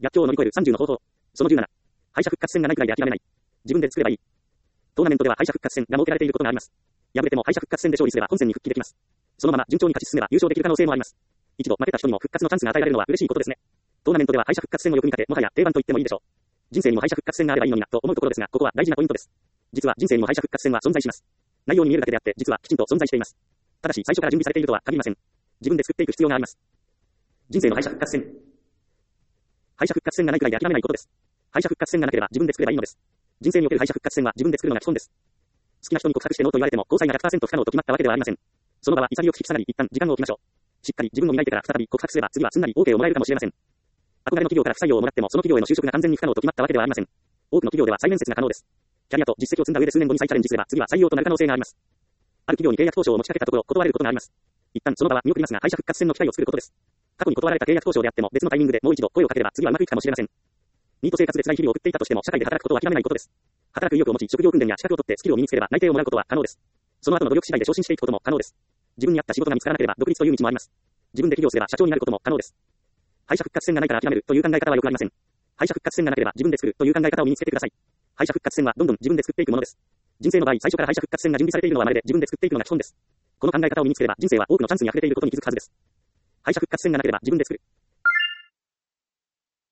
逆境を乗り越える30の方法。その17。敗者復活戦がないくらいで諦めない。自分で作ればいい。トーナメントでは敗者復活戦が設けられていることがあります。敗れても敗者復活戦で勝利すれば本戦に復帰できます。そのまま順調に勝ち進めば優勝できる可能性もあります。一度負けた人にも復活のチャンスが与えられるのは嬉しいことですね。トーナメントでは敗者復活戦をよく見かけ、もはや定番と言ってもいいでしょう。人生にも敗者復活戦があればいいのになと思うところですが、ここは大事なポイントです。実は人生にも敗者復活戦は存在します。内容に見えるだけであって、実はきちんと存在しています。ただし最初から準備されているとは限りません。自分で作っていく必要があります。人生の敗者復活戦。敗者復活戦がないくらいで諦めないことです。敗者復活戦がなければ自分で作ればいいのです。人生における敗者復活戦は自分で作るのが基本です。好きな人に告白してノーと言われても交際が 100% 不可能と決まったわけではありません。その場は潔く引き下がり、一旦時間を置きましょう。しっかり自分を磨いてから再び告白すれば次はすんなり OK をもらえるかもしれません。憧れの企業から不採用をもらってもその企業への就職が完全に不可能と決まったわけではありません。多くの企業では再面接が可能です。キャリアと実績を積んだ上で数年後に再チャレンジすれば次は採用となる可能性があります。ある企業に契約交渉を持ちかけたところ断れることがあります。一旦その場は見送りますが敗者復活戦の機会を作ることです。過去に断られた契約交渉であっても別のタイミングでもう一度声をかければ次はうまくいくかもしれません。ニート生活で辛い日々を送っていたとしても社会で働くことを諦めないことです。働く意欲を持ち職業訓練や資格を取ってスキルを身につければ内定をもらうことは可能です。その後の努力次第で昇進していくことも可能です。自分に合った仕事が見つからなければ独立という道もあります。自分で起業すれば社長になることも可能です。敗者復活戦がないから諦めるという考え方はよくありません。敗者復活戦がなければ自分で作るという考え方を身につけてください。敗者復活戦はどんどん自分で作っていくものです。人生の場合最初から敗者復活戦が準備されているのはまるで自分で作っていくのが基本です。この考え方を身につければ人生は多くのチャンスに溢れていることに気づくはずです。敗者復活戦がなければ自分で作る。